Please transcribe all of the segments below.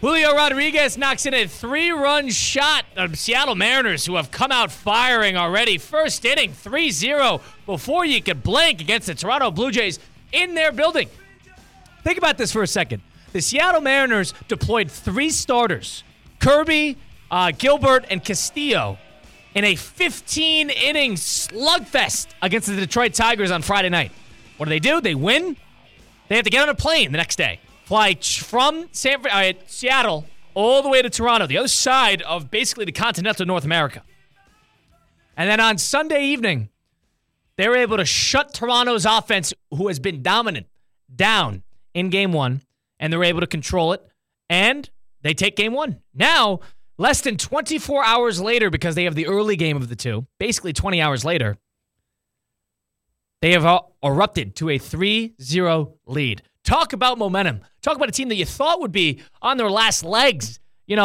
Julio Rodriguez knocks in a 3-run shot. The Seattle Mariners, who have come out firing already. First inning, 3-0 before you could blink against the Toronto Blue Jays in their building. Think about this for a second. The Seattle Mariners deployed 3 starters, Kirby, Gilbert, and Castillo, in a 15-inning slugfest against the Detroit Tigers on Friday night. What do? They win. They have to get on a plane the next day. Fly from Seattle all the way to Toronto, the other side of basically the continental North America. And then on Sunday evening, they were able to shut Toronto's offense, who has been dominant, down in Game 1, and they're able to control it, and they take Game 1. Now, less than 24 hours later, because they have the early game of the two, basically 20 hours later, they have erupted to a 3-0 lead. Talk about momentum. Talk about a team that you thought would be on their last legs,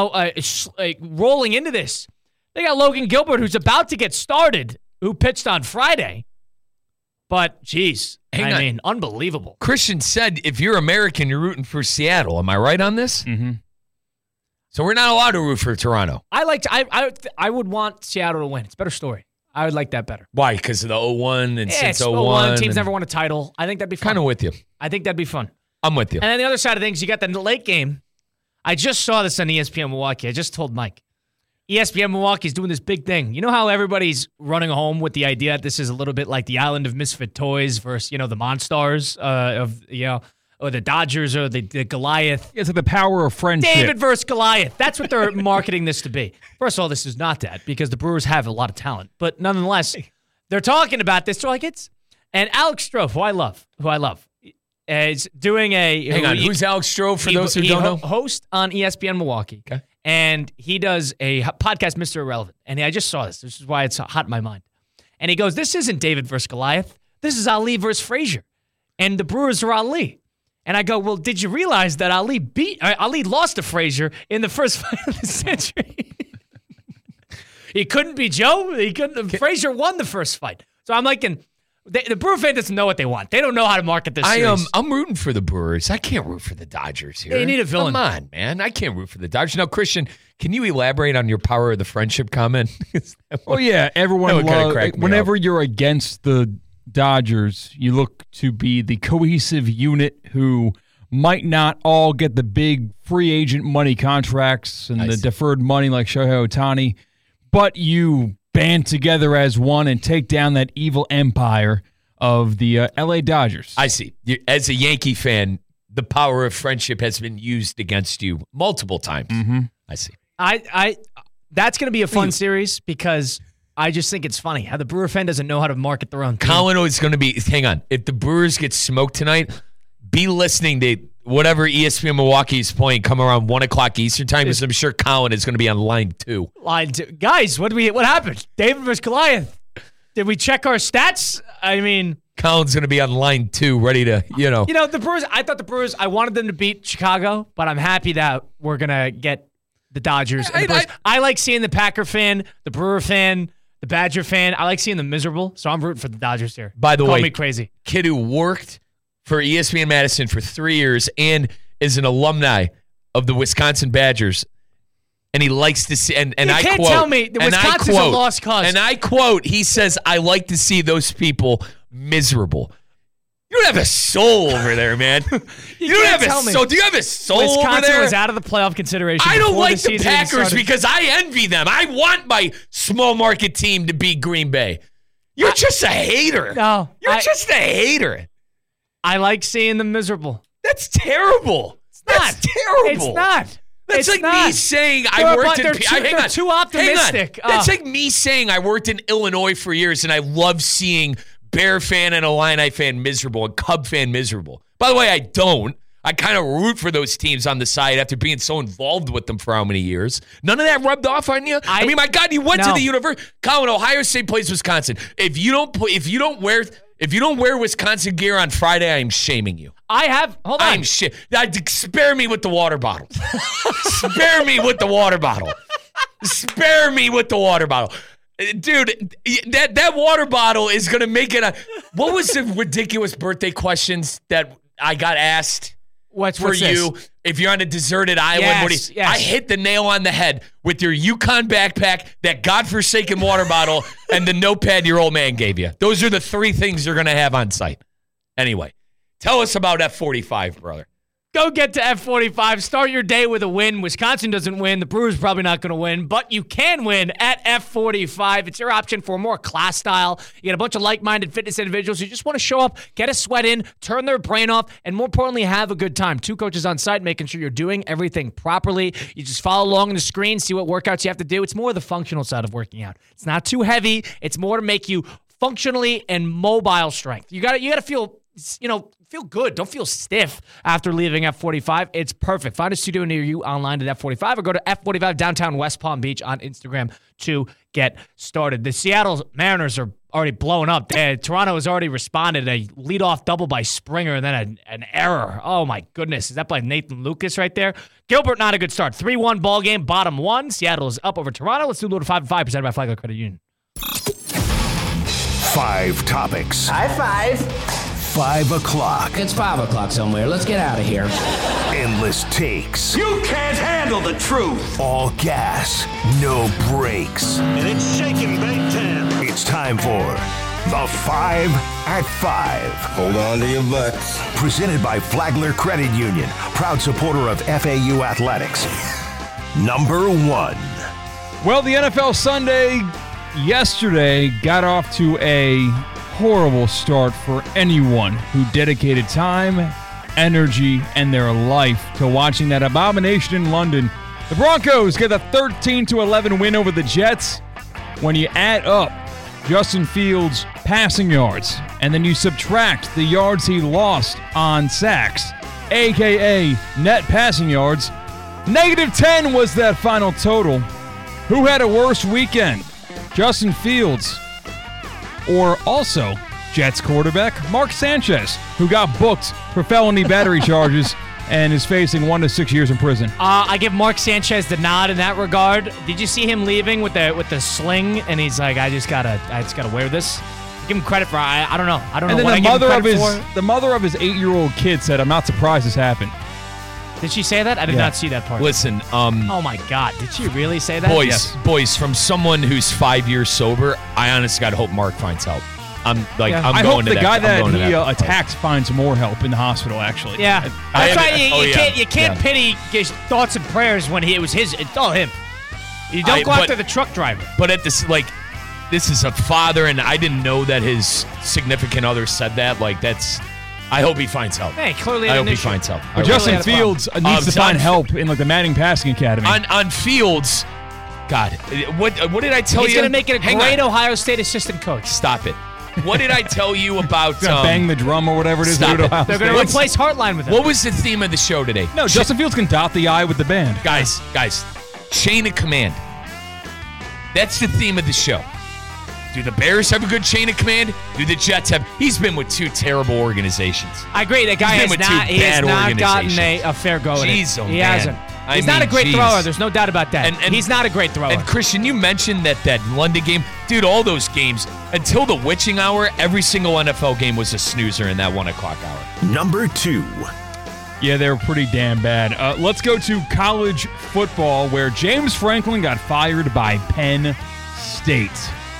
rolling into this. They got Logan Gilbert, who's about to get started, who pitched on Friday. But, geez, unbelievable. Christian said if you're American, you're rooting for Seattle. Am I right on this? Mm-hmm. So we're not allowed to root for Toronto. I would want Seattle to win. It's a better story. I would like that better. Why? Because of the 0-1 and since 0-1. Teams never won a title. I think that'd be fun. Kind of with you. I think that'd be fun. I'm with you. And then the other side of things, you got the late game. I just saw this on ESPN Milwaukee. I just told Mike. ESPN Milwaukee's doing this big thing. You know how everybody's running home with the idea that this is a little bit like the Island of Misfit Toys versus, the Monstars or the Dodgers or the Goliath. It's like the power of friendship. David versus Goliath. That's what they're marketing this to be. First of all, this is not that because the Brewers have a lot of talent. But nonetheless, they're talking about this. They're like, and Alex Strofe, who I love, is doing a... Hang on, who's Alex Strofe for those who don't know? Host on ESPN Milwaukee. Okay. And he does a podcast, Mr. Irrelevant. And I just saw this. This is why it's hot in my mind. And he goes, this isn't David versus Goliath. This is Ali versus Frazier. And the Brewers are Ali. And I go, well, did you realize that Ali lost to Frazier in the first fight of the century? He couldn't be Joe. Frazier won the first fight. So I'm like, the Brewer fan doesn't know what they want. They don't know how to market this series. I'm rooting for the Brewers. I can't root for the Dodgers here. They need a villain. Come on, man. I can't root for the Dodgers. Now, Christian, can you elaborate on your power of the friendship comment? Everyone loves, whenever you're against the Dodgers, you look to be the cohesive unit who might not all get the big free agent money contracts and the deferred money like Shohei Ohtani, but you band together as one and take down that evil empire of the LA Dodgers. I see. As a Yankee fan, the power of friendship has been used against you multiple times. Mm-hmm. I see. That's going to be a fun series because I just think it's funny how the Brewer fan doesn't know how to market their own team. Colin is going to be, hang on, if the Brewers get smoked tonight, be listening to whatever ESPN Milwaukee is playing come around 1 o'clock Eastern time because I'm sure Colin is going to be on line 2. Line 2. Guys, what happened? David versus Goliath. Did we check our stats? I mean, Colin's going to be on line 2 ready to, the Brewers, I wanted them to beat Chicago, but I'm happy that we're going to get the Dodgers. And the Brewers. I like seeing the Packer fan, the Brewer fan, the Badger fan. I like seeing them miserable, so I'm rooting for the Dodgers here. By the way, call me crazy. Kid who worked for ESPN Madison for 3 years and is an alumni of the Wisconsin Badgers, and he likes to see, and I quote. You can't tell me that Wisconsin's a lost cause. And I quote, he says, I like to see those people miserable. You don't have a soul over there, man. You don't have a soul. Do you have a soul over there? Wisconsin was out of the playoff consideration. I don't like the Packers because I envy them. I want my small market team to beat Green Bay. You're just a hater. No. You're just a hater. I like seeing them miserable. That's terrible. That's terrible. It's not. That's like me saying I worked in... They're too optimistic. That's like me saying I worked in Illinois for years and I love seeing Bear fan and Illini fan miserable and Cub fan miserable. By the way, I don't. I kind of root for those teams on the side after being so involved with them for how many years. None of that rubbed off on you? I mean, my God, you went to the university. Colin, Ohio State plays Wisconsin. If you don't wear Wisconsin gear on Friday, I am shaming you. Hold on. Spare me with the water bottle. Spare me with the water bottle. Spare me with the water bottle. Dude, that water bottle is going to make it what was the ridiculous birthday questions that I got asked? What's for you this? if you're on a deserted island. Yes. I hit the nail on the head with your Yukon backpack, that godforsaken water bottle, and the notepad your old man gave you. Those are the 3 things you're going to have on site. Anyway, tell us about F45, brother. Go get to F45. Start your day with a win. Wisconsin doesn't win. The Brewers probably not going to win, but you can win at F45. It's your option for a more class style. You get a bunch of like-minded fitness individuals who just want to show up, get a sweat in, turn their brain off, and more importantly, have a good time. 2 coaches on site making sure you're doing everything properly. You just follow along on the screen, see what workouts you have to do. It's more the functional side of working out. It's not too heavy. It's more to make you functionally and mobile strength. You got to feel, feel good. Don't feel stiff after leaving F45. It's perfect. Find a studio near you online at F45 or go to F45 downtown West Palm Beach on Instagram to get started. The Seattle Mariners are already blowing up. Toronto has already responded. A leadoff double by Springer and then an error. Oh, my goodness. Is that by Nathan Lucas right there? Gilbert, not a good start. 3-1 ball game, bottom 1. Seattle is up over Toronto. Let's do a little 5-5 presented by Flagler Credit Union. 5 topics. High five. 5 o'clock. It's 5 o'clock somewhere. Let's get out of here. Endless takes. You can't handle the truth. All gas, no brakes. And it's shaking big time. It's time for the 5 at 5. Hold on to your butts. Presented by Flagler Credit Union, proud supporter of FAU athletics. Number 1. Well, the NFL Sunday yesterday got off to a horrible start for anyone who dedicated time, energy, and their life to watching that abomination in London. The Broncos get a 13-11 win over the Jets. When you add up Justin Fields' passing yards and then you subtract the yards he lost on sacks, a.k.a. net passing yards, -10 was that final total. Who had a worse weekend? Justin Fields, or also Jets quarterback Mark Sanchez, who got booked for felony battery charges and is facing 1 to 6 years in prison. I give Mark Sanchez the nod in that regard. Did you see him leaving with the sling? And he's like, I just gotta wear this. Give him credit for I don't know. I don't know what I give him credit for. The mother of his 8-year-old kid said, "I'm not surprised this happened." Did she say that? I did not see that part. Listen, oh my God, did she really say that? Boys, from someone who's 5 years sober, I honestly gotta hope Mark finds help. I hope the guy that he attacked finds more help in the hospital, actually. Yeah. That's right. You can't pity his thoughts and prayers when it's all him. You don't go after the truck driver. But at this, this is a father, and I didn't know that his significant other said that. I hope he finds help. Hey, clearly I hope he finds help. But Justin Fields needs to find help in the Manning Passing Academy. On Fields, God, what did I tell you? He's going to make it a great Ohio State assistant coach. Stop it. What did I tell you about... bang the drum or whatever it is. They're going to replace Heartline with him. What was the theme of the show today? No, Justin Fields can dot the I with the band. Guys, chain of command. That's the theme of the show. Do the Bears have a good chain of command? Do the Jets have? He's been with 2 terrible organizations. I agree. That guy has not gotten a fair go at it. He hasn't. He's not a great thrower. There's no doubt about that. And he's not a great thrower. And Christian, you mentioned that London game. Dude, all those games, until the witching hour, every single NFL game was a snoozer in that 1 o'clock hour. Number 2. Yeah, they were pretty damn bad. Let's go to college football, where James Franklin got fired by Penn State.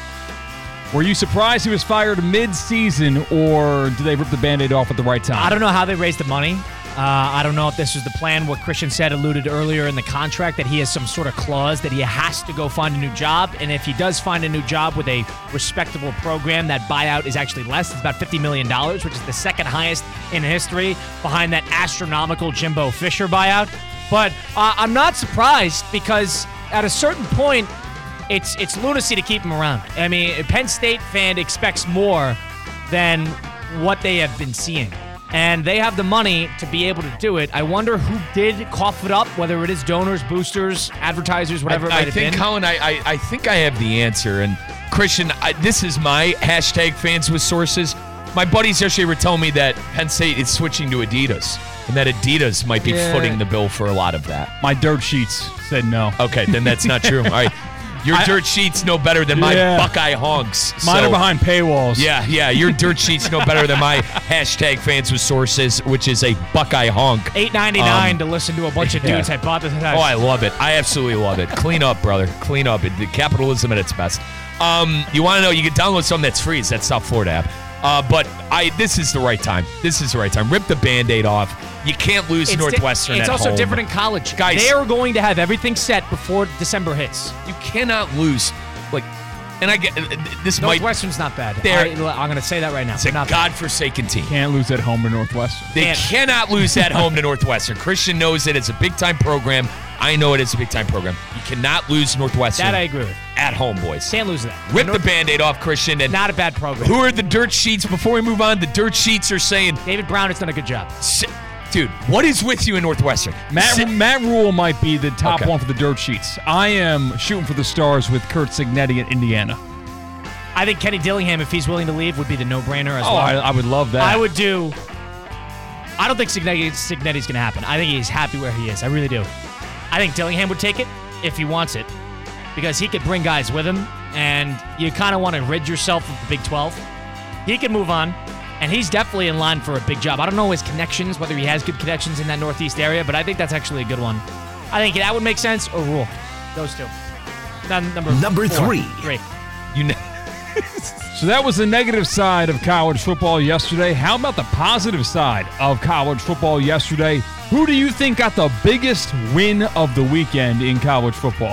Were you surprised he was fired mid-season, or did they rip the Band-Aid off at the right time? I don't know how they raised the money. I don't know if this was the plan. What Christian said alluded earlier in the contract, that he has some sort of clause that he has to go find a new job. And if he does find a new job with a respectable program, that buyout is actually less. It's about $50 million, which is the second highest in history, behind that astronomical Jimbo Fisher buyout. But I'm not surprised, because at a certain point, it's lunacy to keep him around. I mean, a Penn State fan expects more than what they have been seeing. And they have the money to be able to do it. I wonder who did cough it up, whether it is donors, boosters, advertisers, whatever it might have been. Colin, I think I have the answer. And Christian, this is my hashtag fans with sources. My buddies yesterday were telling me that Penn State is switching to Adidas, and that Adidas might be footing the bill for a lot of that. My dirt sheets said no. Okay, then that's not true. All right. Your dirt sheets know better than my Buckeye honks. Mine are behind paywalls. Yeah. Your dirt sheets know better than my hashtag fans with sources, which is a Buckeye honk. $8.99 to listen to a bunch of dudes hypothesize. Oh, I love it. I absolutely love it. Clean up, brother. Clean up. The capitalism at its best. You want to know? You can download something that's free. It's that South Florida app. But this is the right time. This is the right time. Rip the Band-Aid off. You can't lose Northwestern at home. It's also different in college. Guys, they are going to have everything set before December hits. You cannot lose. And I get this. Northwestern's not bad. I'm going to say that right now. It's a godforsaken team. Can't lose at home to Northwestern. They cannot lose at home to Northwestern. Christian knows it. It's a big-time program. I know it is a big-time program. You cannot lose Northwestern. That I agree with. At home, boys. Can't lose that. Rip the Band-Aid off, Christian. And not a bad program. Who are the dirt sheets? Before we move on, the dirt sheets are saying... David Brown has done a good job. Dude, what is with you in Northwestern? Matt Rule might be the top one for the dirt sheets. I am shooting for the stars with Curt Cignetti at Indiana. I think Kenny Dillingham, if he's willing to leave, would be the no-brainer as well. I would love that. I would do... I don't think Cignetti's going to happen. I think he's happy where he is. I really do. I think Dillingham would take it if he wants it because he could bring guys with him, and you kind of want to rid yourself of the Big 12. He can move on, and he's definitely in line for a big job. I don't know his connections, whether he has good connections in that Northeast area, but I think that's actually a good one. I think that would make sense, or Rule. Those two. Number three. So that was the negative side of college football yesterday. How about the positive side of college football yesterday? Who do you think got the biggest win of the weekend in college football?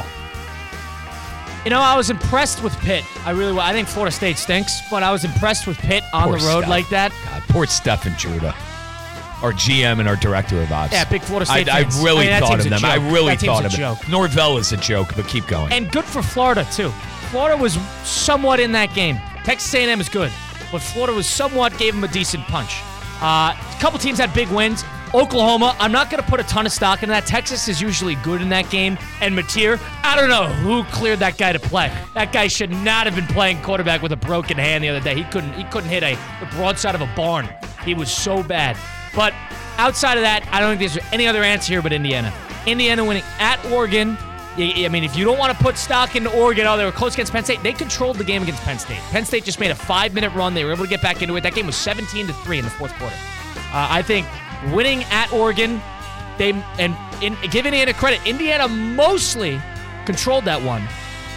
I was impressed with Pitt. I really was. I think Florida State stinks, but I was impressed with Pitt on the road like that. God, poor Stephen Judah, our GM and our director of ops. Yeah, big Florida State fans. I really thought of them. I really thought of it. Norvell is a joke, but keep going. And good for Florida, too. Florida was somewhat in that game. Texas A&M is good, but Florida was somewhat gave them a decent punch. A couple teams had big wins. Oklahoma, I'm not going to put a ton of stock in that. Texas is usually good in that game. And Mateer, I don't know who cleared that guy to play. That guy should not have been playing quarterback with a broken hand the other day. He couldn't hit the broadside of a barn. He was so bad. But outside of that, I don't think there's any other answer here but Indiana. Indiana winning at Oregon. I mean, if you don't want to put stock into Oregon, they were close against Penn State. They controlled the game against Penn State. Penn State just made a 5-minute run. They were able to get back into it. That game was 17-3 in the fourth quarter. I think winning at Oregon, give Indiana credit. Indiana mostly controlled that one.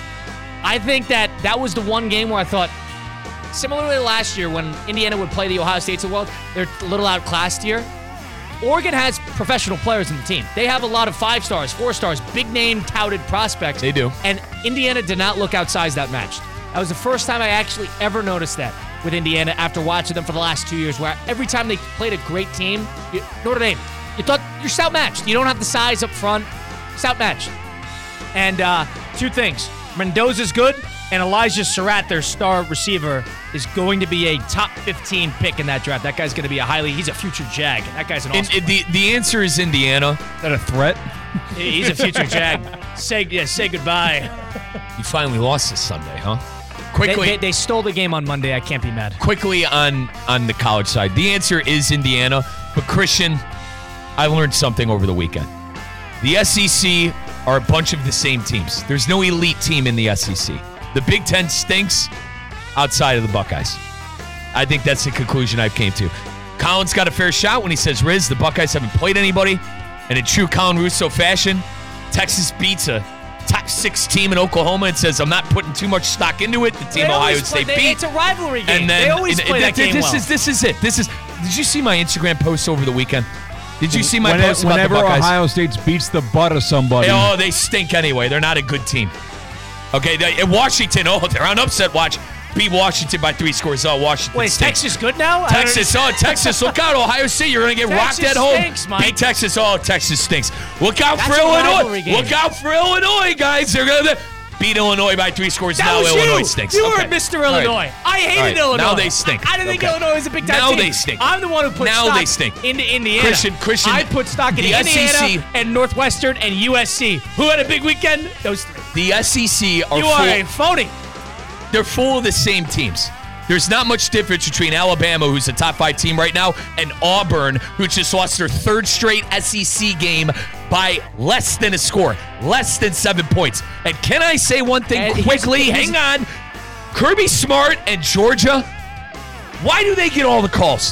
I think that was the one game where I thought, similarly to last year when Indiana would play the Ohio States of the world, they're a little outclassed here. Oregon has professional players in the team. They have a lot of 5 stars, 4 stars, big-name touted prospects. They do. And Indiana did not look outsized that match. That was the first time I actually ever noticed that with Indiana after watching them for the last 2 years, where every time they played a great team, Notre Dame, you thought you're outmatched. You don't have the size up front. It's outmatched. And 2 things. Mendoza's good, and Elijah Surratt, their star receiver, is going to be a top 15 pick in that draft. That guy's going to be he's a future Jag. That guy's an awesome The answer is Indiana. Is that a threat? He's a future Jag. Say goodbye. You finally lost this Sunday, huh? Quickly. They stole the game on Monday. I can't be mad. Quickly on the college side. The answer is Indiana. But Christian, I learned something over the weekend. The SEC are a bunch of the same teams. There's no elite team in the SEC. The Big Ten stinks outside of the Buckeyes. I think that's the conclusion I've came to. Colin's got a fair shot when he says, Riz, the Buckeyes haven't played anybody. And in true Colin Russo fashion, Texas beats a top 6 team in Oklahoma and says, I'm not putting too much stock into it. The team Ohio State beat. It's a rivalry game. And then, they always play that game well. This is it. Did you see my Instagram post over the weekend? Did you see my post about the Buckeyes? Whenever Ohio State beats the butt of somebody. They stink anyway. They're not a good team. Okay, Washington, they're on upset watch. Beat Washington by 3 scores. Washington Wait, is stinks. Texas good now? Texas, look out. Ohio State, you're going to get rocked at home. Stinks, Mike. Beat Texas. Texas stinks. Look out for Illinois. Look out for Illinois, guys. They're going to beat Illinois by 3 scores. Now Illinois stinks. You were Mr. Illinois. Right. I hated Illinois. Now they stink. I didn't think Illinois was a big time team. Now they stink. I'm the one who put stock into Indiana. Christian, I put stock in Indiana SEC, and Northwestern and USC. Who had a big weekend? Those 3. The SEC are You are a phony. They're full of the same teams. There's not much difference between Alabama, who's a top 5 team right now, and Auburn, who just lost their 3rd straight SEC game by less than a score, less than 7 points. And can I say one thing quickly? Hang on. Kirby Smart and Georgia, why do they get all the calls?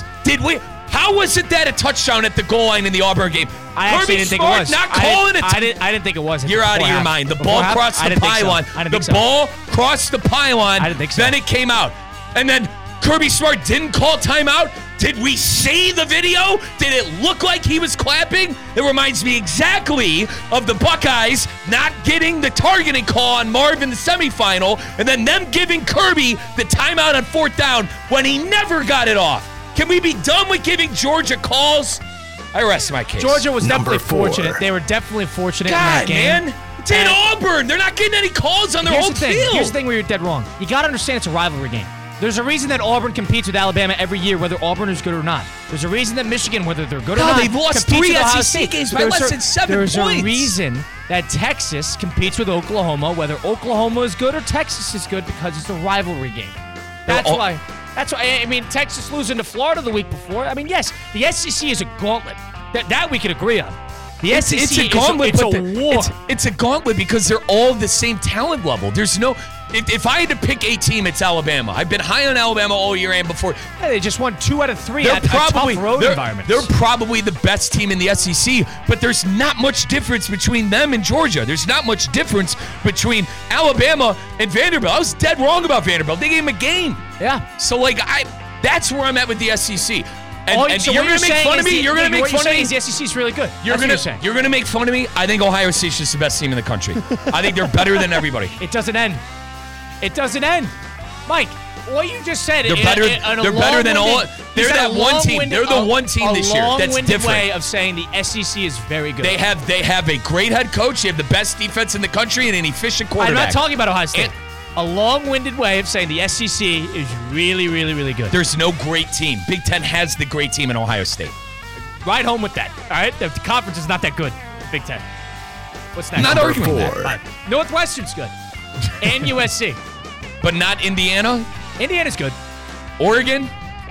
How was it that a touchdown at the goal line in the Auburn game? Kirby Smart didn't think it was. Not calling it. I didn't think it was. You're out of your mind. The ball crossed the pylon. The ball crossed the pylon. I didn't think so. Then it came out. And then Kirby Smart didn't call timeout. Did we see the video? Did it look like he was clapping? It reminds me exactly of the Buckeyes not getting the targeting call on Marv in the semifinal, and then them giving Kirby the timeout on 4th down when he never got it off. Can we be done with giving Georgia calls? I rest my case. Georgia was definitely fortunate. They were definitely fortunate in that game. Man. It's in Auburn. They're not getting any calls on their home field. Here's the thing where you're dead wrong. You got to understand it's a rivalry game. There's a reason that Auburn competes with Alabama every year, whether Auburn is good or not. There's a reason that Michigan, whether they're good or not, they've lost 3 SEC games by less than 7 points. There's a reason that Texas competes with Oklahoma, whether Oklahoma is good or Texas is good, because it's a rivalry game. That's why. I mean, Texas losing to Florida the week before. I mean, yes, the SEC is a gauntlet. That we can agree on. The SEC it's a gauntlet. It's a war. It's a gauntlet because they're all the same talent level. There's no. If I had to pick a team, it's Alabama. I've been high on Alabama all year and before. Yeah, they just won 2 out of 3 at tough road environments. They're probably the best team in the SEC, but there's not much difference between them and Georgia. There's not much difference between Alabama and Vanderbilt. I was dead wrong about Vanderbilt. They gave them a game. Yeah. So, that's where I'm at with the SEC. And so you're going to make fun of me? You're going to make fun of me? The SEC is really good. You're going to make fun of me? I think Ohio State's just the best team in the country. I think they're better than everybody. It doesn't end. It doesn't end. Mike, what you just said. They're better than all. They're that one team. They're the one team this year that's different. Way of saying the SEC is very good. They have a great head coach. They have the best defense in the country and an efficient quarterback. I'm not talking about Ohio State. A long-winded way of saying the SEC is really, really, really good. There's no great team. Big Ten has the great team in Ohio State. Right home with that. All right, the conference is not that good. Big Ten. What's next? Not arguing that. Northwestern's good, and USC, but not Indiana. Indiana's good. Oregon.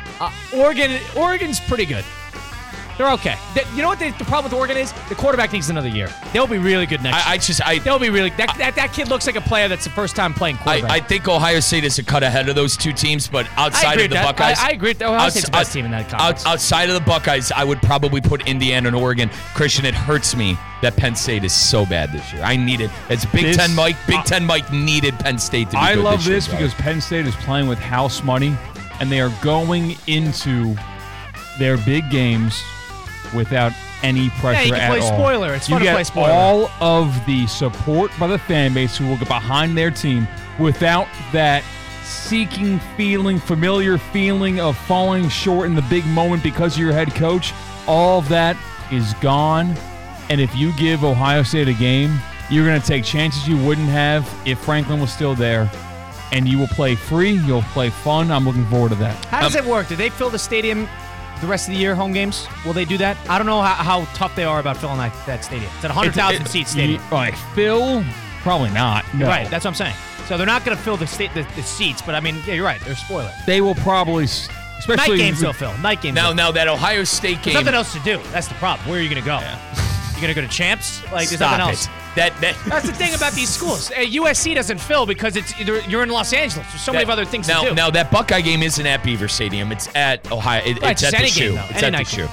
Oregon's pretty good. They're okay. You know what the problem with Oregon is? The quarterback needs another year. They'll be really good next year. They'll be really. That kid looks like a player that's the first time playing quarterback. I think Ohio State is a cut ahead of those two teams, but outside of the Buckeyes, I agree. Ohio State's the best team in that conference. Outside of the Buckeyes, I would probably put Indiana and Oregon. Christian, it hurts me that Penn State is so bad this year. I need it. It's Big Ten Mike. Big Ten Mike needed Penn State to be good. I love this because Penn State is playing with house money, and they are going into their big games without any pressure you can play at all. Spoiler. It's fun to play spoiler. All of the support by the fan base who will get behind their team without that seeking feeling, familiar feeling of falling short in the big moment because of your head coach. All of that is gone. And if you give Ohio State a game, you're going to take chances you wouldn't have if Franklin was still there. And you will play free. You'll play fun. I'm looking forward to that. How does it work? Do they fill the stadium the rest of the year, home games? Will they do that? I don't know how tough they are about filling that stadium. It's at 100,000 seat stadium. Phil? Probably not. No. Right, that's what I'm saying. So they're not going to fill the seats, but I mean, yeah, you're right. They're a spoiler. They will probably, especially night games they'll fill. Night games. Now that Ohio State game. There's nothing else to do. That's the problem. Where are you going to go? Yeah. You going to go to Champs? There's nothing else. That's the thing about these schools. USC doesn't fill because you're in Los Angeles. There's so many other things to do. Now, that Buckeye game isn't at Beaver Stadium. It's at Ohio. It's at the Shoe. It's at the Shoe.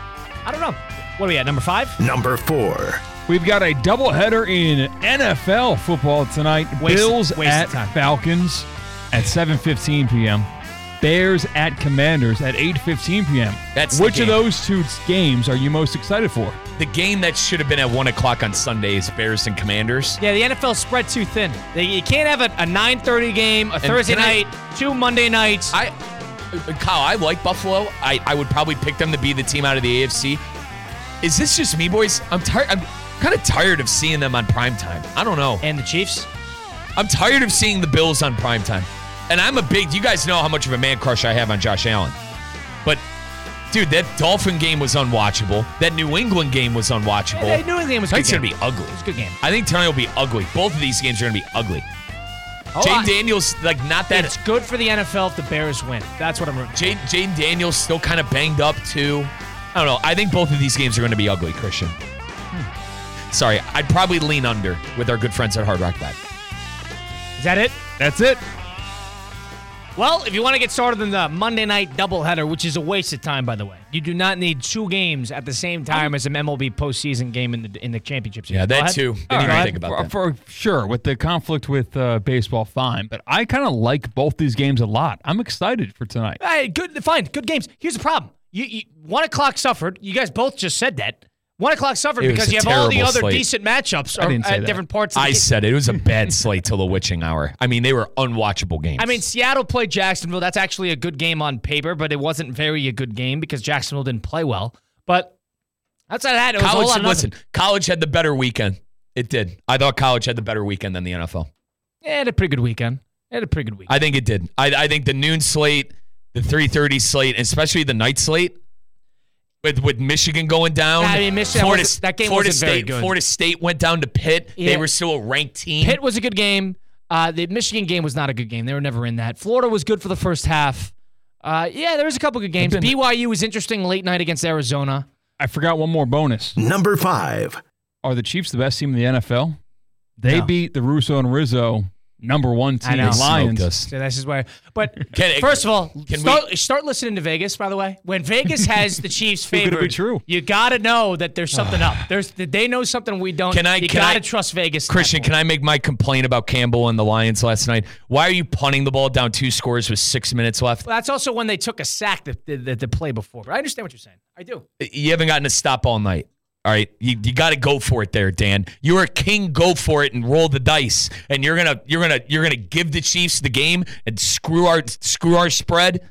I don't know. What are we at, number 5? Number 4. We've got a doubleheader in NFL football tonight. Bills at Falcons at 7:15 p.m. Bears at Commanders at 8:15 p.m. Which of those two games are you most excited for? The game that should have been at 1 o'clock on Sunday is Bears and Commanders. Yeah, the NFL spread too thin. You can't have a 9:30 game, a Thursday night, 2 Monday nights. Kyle, I like Buffalo. I would probably pick them to be the team out of the AFC. Is this just me, boys? I'm tired. I'm kind of tired of seeing them on primetime. I don't know. And the Chiefs? I'm tired of seeing the Bills on primetime. And you guys know how much of a man crush I have on Josh Allen. But, dude, that Dolphin game was unwatchable. That New England game was unwatchable. Yeah, that New England game was a good game. It's going to be ugly. It's a good game. I think tonight will be ugly. Both of these games are going to be ugly. Jayden Daniels, not that. It's good for the NFL if the Bears win. That's what I'm rooting for. Jayden Daniels still kind of banged up, too. I don't know. I think both of these games are going to be ugly, Christian. Sorry, I'd probably lean under with our good friends at Hard Rock Bet. Is that it? That's it. Well, if you want to get started in the Monday night doubleheader, which is a waste of time, by the way, you do not need 2 games at the same time as an MLB postseason game in the championship series. Yeah, that too. Didn't even think about that. For sure, with the conflict with baseball, fine. But I kind of like both these games a lot. I'm excited for tonight. Hey, good games. Here's the problem. You 1 o'clock suffered. You guys both just said that. 1 o'clock suffered because you have all the other decent matchups at different parts of the game. I said it. It was a bad slate till the witching hour. I mean, they were unwatchable games. I mean, Seattle played Jacksonville. That's actually a good game on paper, but it wasn't very a good game because Jacksonville didn't play well. But outside of that, it was a whole lot of nothing. Listen, college had the better weekend. It did. I thought college had the better weekend than the NFL. It had a pretty good weekend. I think it did. I think the noon slate, the 3:30 slate, especially the night slate, with Michigan going down. I mean, that game wasn't very good. Florida State went down to Pitt. Yeah. They were still a ranked team. Pitt was a good game. The Michigan game was not a good game. They were never in that. Florida was good for the first half. There was a couple good games. BYU was interesting late night against Arizona. I forgot one more bonus. Number 5. Are the Chiefs the best team in the NFL? They beat the Russo and Rizzo #1 team, the Lions. So this is where. But first of all, start listening to Vegas. By the way, when Vegas has the Chiefs favored, you got to know that there's something up. They know something we don't. You got to trust Vegas. Christian, can I make my complaint about Campbell and the Lions last night? Why are you punting the ball down 2 scores with 6 minutes left? Well, that's also when they took a sack the play before. But I understand what you're saying. I do. You haven't gotten a stop all night. All right, you got to go for it there, Dan. You're a king. Go for it and roll the dice. And you're gonna give the Chiefs the game and screw our spread.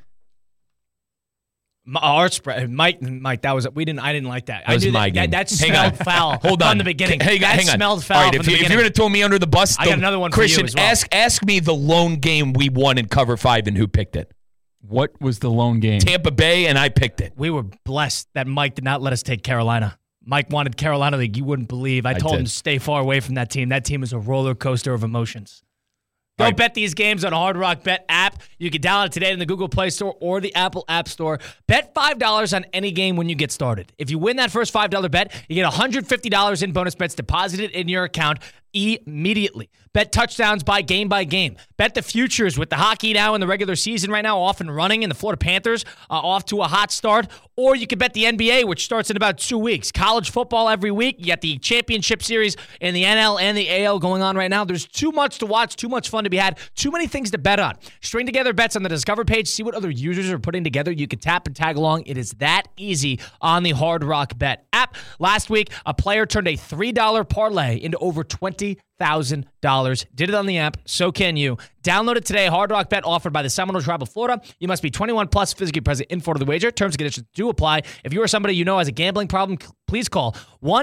Our spread, Mike. That was I didn't like that. That was my game. That smelled foul. Hold on. From the beginning. Hang on. Smelled foul. All right, if you're gonna throw me under the bus, I got another one for Christian, you as well. ask me the lone game we won in cover 5 and who picked it. What was the lone game? Tampa Bay, and I picked it. We were blessed that Mike did not let us take Carolina. Mike wanted Carolina like you wouldn't believe. I told him to stay far away from that team. That team is a roller coaster of emotions. Go bet these games on Hard Rock Bet app. You can download it today in the Google Play Store or the Apple App Store. Bet $5 on any game when you get started. If you win that first $5 bet, you get $150 in bonus bets deposited in your account immediately. Bet touchdowns by game. Bet the futures with the hockey now in the regular season right now off and running, and the Florida Panthers off to a hot start. Or you can bet the NBA, which starts in about 2 weeks. College football every week. You got the championship series in the NL and the AL going on right now. There's too much to watch, too much fun to be had, too many things to bet on. String together bets on the Discover page. See what other users are putting together. You can tap and tag along. It is that easy on the Hard Rock Bet app. Last week, a player turned a $3 parlay into over $20,000. Did it on the app. So can you. Download it today. Hard Rock Bet offered by the Seminole Tribe of Florida. You must be 21 plus, physically present in Florida. The wager. Terms and conditions do apply. If you are somebody you know has a gambling problem, please call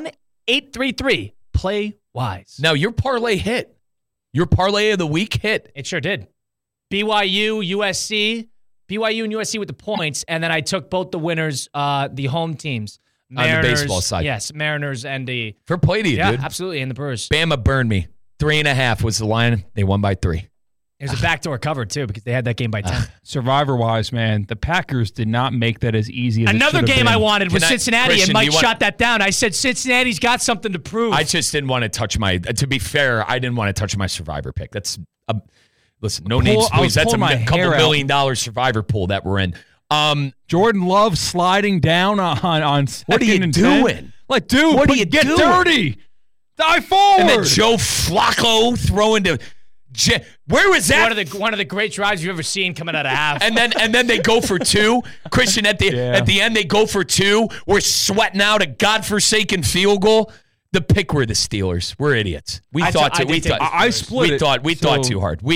1-833-PLAY-WISE. Now, your parlay hit. Your parlay of the week hit. It sure did. BYU, USC. BYU and USC with the points, and then I took both the winners, the home teams. Mariners, on the baseball side. Yes, Mariners and the... Fair play to you, dude. Yeah, absolutely, and the Brewers. Bama burned me. 3.5 was the line. They won by 3. It was a backdoor cover, too, because they had that game by 10. Survivor-wise, man, the Packers did not make that as easy as Another game been. I wanted was Cincinnati, Christian, and Mike shot that down. I said, Cincinnati's got something to prove. I just didn't want to touch my... To be fair, I didn't want to touch my Survivor pick. That's... Listen, no names, please. That's a couple $1 million Survivor pool that we're in. Jordan Love sliding down on what are you doing? Like, dude, what are you get doing? Dirty. Die forward. And then Joe Flacco throwing to... Where was that? One of the great drives you've ever seen coming out of half. and then they go for 2. Christian, at the end, they go for 2. We're sweating out a godforsaken field goal. The pick were the Steelers. We're idiots. We thought too hard.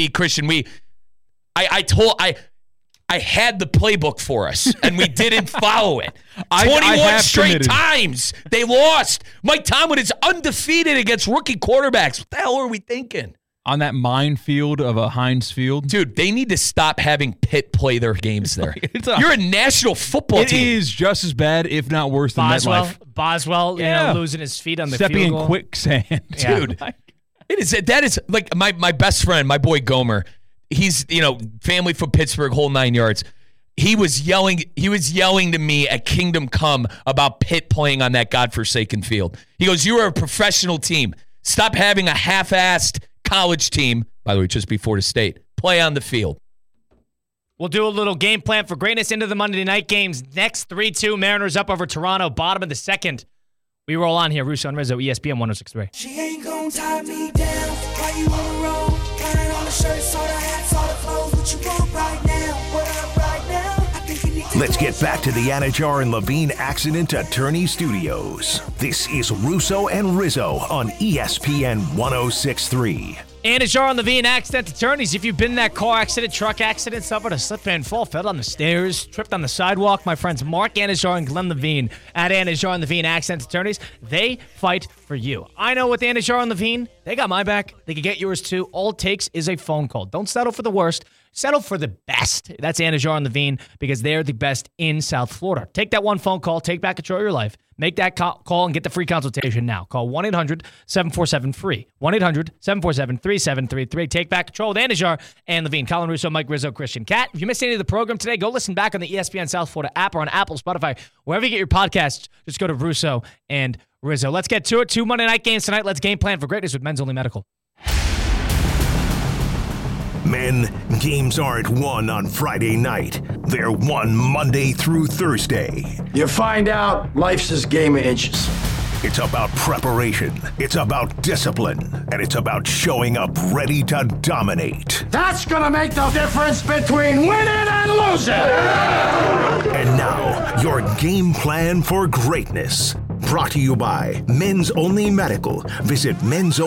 I had the playbook for us, and we didn't follow it. 21 straight times they lost. Mike Tomlin is undefeated against rookie quarterbacks. What the hell are we thinking? On that minefield of a Heinz Field? Dude, they need to stop having Pitt play their games there. You're a national football team. It is just as bad, if not worse, than MetLife. Boswell, losing his feet on the Stepping field goal. in quicksand. Dude, that is like my best friend, my boy Gomer. He's, family from Pittsburgh, whole 9 yards. He was yelling to me at Kingdom Come about Pitt playing on that godforsaken field. He goes, "You are a professional team. Stop having a half-assed college team," by the way, just before the state, "play on the field." We'll do a little game plan for greatness into the Monday night games. Next, 3-2, Mariners up over Toronto, bottom of the second. We roll on here, Russo and Rizzo, ESPN 106.3. She ain't gon' tie me down. Why you on the road? Got it on the shirt, saw the hat, saw the clothes. What you want right now? What up right now? I think you need to. Let's get back to the Anajar and Levine Accident Attorney Studios. This is Russo and Rizzo on ESPN 106.3. Anajar and Levine Accident Attorneys. If you've been in that car accident, truck accident, suffered a slip and fall, fell on the stairs, tripped on the sidewalk, my friends Mark Anajar and Glenn Levine at Anajar and Levine Accident Attorneys, they fight for you. I know with Anajar and Levine, they got my back. They can get yours too. All it takes is a phone call. Don't settle for the worst. Settle for the best. That's Anajar and Levine because they're the best in South Florida. Take that one phone call. Take back control of your life. Make that call and get the free consultation now. Call 1-800-747-FREE. 1-800-747-3733. Take back control with Anajar and Levine. Colin Russo, Mike Rizzo, Christian Cat. If you missed any of the program today, go listen back on the ESPN South Florida app or on Apple, Spotify, wherever you get your podcasts. Just go to Russo and Rizzo. Let's get to it. 2 Monday night games tonight. Let's game plan for greatness with Men's Only Medical. Men, games aren't won on Friday night. They're won Monday through Thursday. You find out life's this game of inches. It's about preparation, it's about discipline, and it's about showing up ready to dominate. That's gonna make the difference between winning and losing. And now, your game plan for greatness. Brought to you by Men's Only Medical. Visit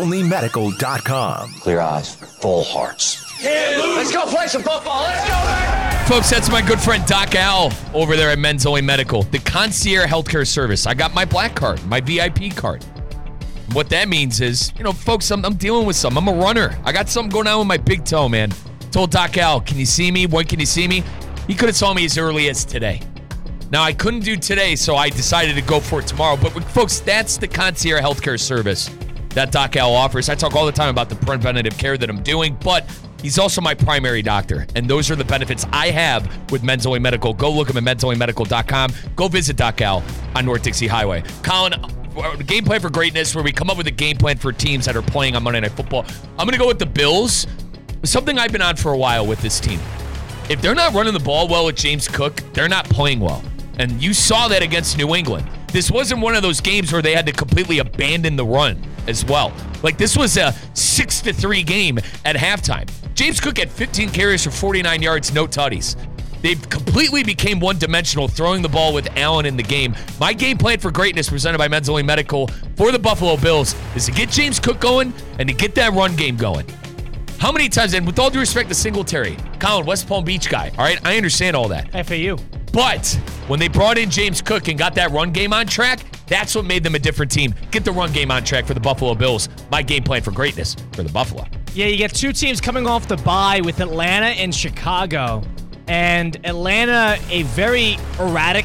mensonlymedical.com. Clear eyes, full hearts. Let's go play some football. Let's go back. Folks, that's my good friend Doc Al over there at Men's Only Medical, the concierge healthcare service. I got my black card, my VIP card. What that means is, folks, I'm dealing with something. I'm a runner. I got something going on with my big toe, man. Told Doc Al, can you see me? When can you see me? He could have saw me as early as today. Now, I couldn't do today, so I decided to go for it tomorrow. But, folks, that's the concierge healthcare service that Doc Al offers. I talk all the time about the preventative care that I'm doing, but he's also my primary doctor, and those are the benefits I have with Men's Only Medical. Go look him at mensonlymedical.com. Go visit Doc Al on North Dixie Highway. Colin, game plan for greatness, where we come up with a game plan for teams that are playing on Monday Night Football. I'm going to go with the Bills. Something I've been on for a while with this team. If they're not running the ball well with James Cook, they're not playing well. And you saw that against New England. This wasn't one of those games where they had to completely abandon the run as well. Like, this was a 6-3 game at halftime. James Cook had 15 carries for 49 yards, no tutties. They completely became one-dimensional, throwing the ball with Allen in the game. My game plan for greatness, presented by Men's Only Medical for the Buffalo Bills, is to get James Cook going and to get that run game going. How many times, and with all due respect to Singletary, Colin, West Palm Beach guy, all right, I understand all that. FAU. But when they brought in James Cook and got that run game on track, that's what made them a different team. Get the run game on track for the Buffalo Bills. My game plan for greatness for the Buffalo. Yeah, you get two teams coming off the bye with Atlanta and Chicago. And Atlanta, a very erratic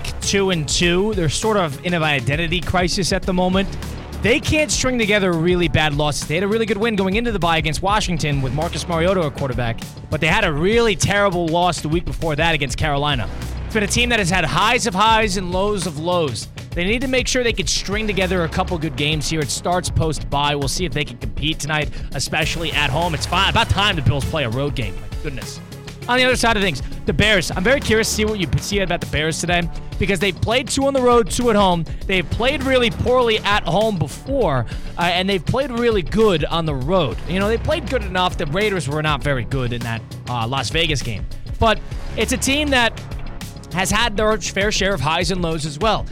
2-2. They're sort of in an identity crisis at the moment. They can't string together really bad losses. They had a really good win going into the bye against Washington with Marcus Mariota at quarterback, but they had a really terrible loss the week before that against Carolina. It's been a team that has had highs of highs and lows of lows. They need to make sure they can string together a couple good games here. It starts post-bye. We'll see if they can compete tonight, especially at home. It's fine. About time the Bills play a road game. My goodness. On the other side of things, the Bears. I'm very curious to see what you see about the Bears today because they've played 2 on the road, 2 at home. They've played really poorly at home before, and they've played really good on the road. They played good enough. The Raiders were not very good in that Las Vegas game. But it's a team that has had their fair share of highs and lows as well.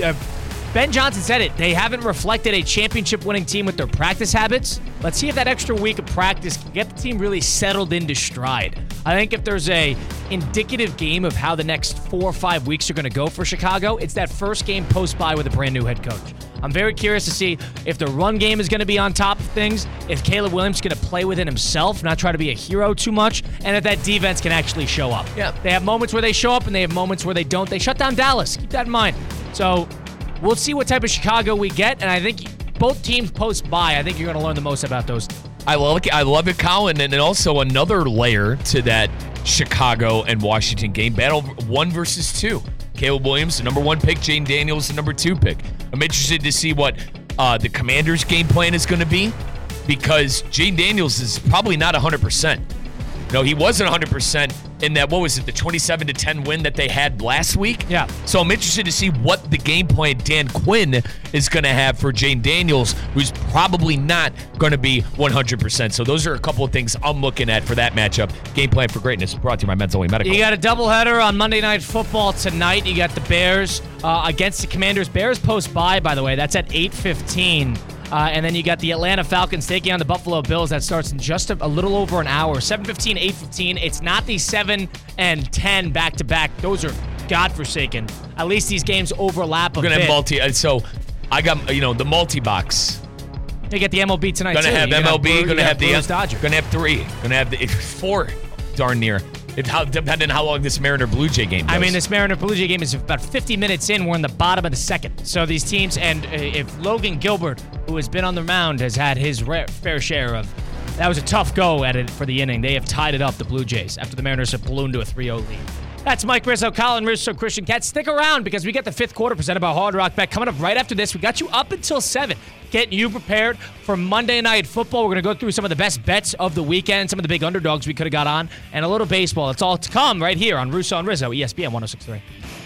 Ben Johnson said it. They haven't reflected a championship-winning team with their practice habits. Let's see if that extra week of practice can get the team really settled into stride. I think if there's a indicative game of how the next 4 or 5 weeks are going to go for Chicago, it's that first game post-bye with a brand-new head coach. I'm very curious to see if the run game is going to be on top of things, if Caleb Williams is going to play within himself, not try to be a hero too much, and if that defense can actually show up. Yeah. They have moments where they show up, and they have moments where they don't. They shut down Dallas. Keep that in mind. So we'll see what type of Chicago we get, and I think both teams post-bye, I think you're going to learn the most about those. I love it, Colin, and then also another layer to that Chicago and Washington game. Battle 1 versus 2. Caleb Williams, the number 1 pick. Jayden Daniels, the number 2 pick. I'm interested to see what the Commanders' game plan is going to be, because Jayden Daniels is probably not 100%. No, he wasn't 100% in that, what was it, the 27-10 win that they had last week? Yeah. So I'm interested to see what the game plan Dan Quinn is going to have for Jayden Daniels, who's probably not going to be 100%. So those are a couple of things I'm looking at for that matchup. Game plan for greatness brought to you by Men's Only Medical. You got a doubleheader on Monday Night Football tonight. You got the Bears against the Commanders. Bears post bye, by the way. That's at 8:15. And then you got the Atlanta Falcons taking on the Buffalo Bills. That starts in just a little over an hour. 7:15, 8:15. It's not the 7 and 10 back-to-back. Those are godforsaken. At least these games overlap a bit. We're going to have so I got, the multi-box. You get the MLB tonight, Gonna too. have MLB, going to have the Dodger. Going to have 3. Going to have the 4, darn near. Depending on how long this Mariner-Blue Jay game goes. I mean, this Mariner-Blue Jay game is about 50 minutes in. We're in the bottom of the second. So these teams, and if Logan Gilbert, who has been on the mound, has had his fair share of, that was a tough go at it for the inning. They have tied it up, the Blue Jays, after the Mariners have ballooned to a 3-0 lead. That's Mike Rizzo, Colin Rizzo, Christian Katz. Stick around because we got the 5th quarter presented by Hard Rock Bet coming up right after this. We got you up until 7, getting you prepared for Monday Night Football. We're going to go through some of the best bets of the weekend, some of the big underdogs we could have got on, and a little baseball. It's all to come right here on Russo and Rizzo, ESPN 106.3.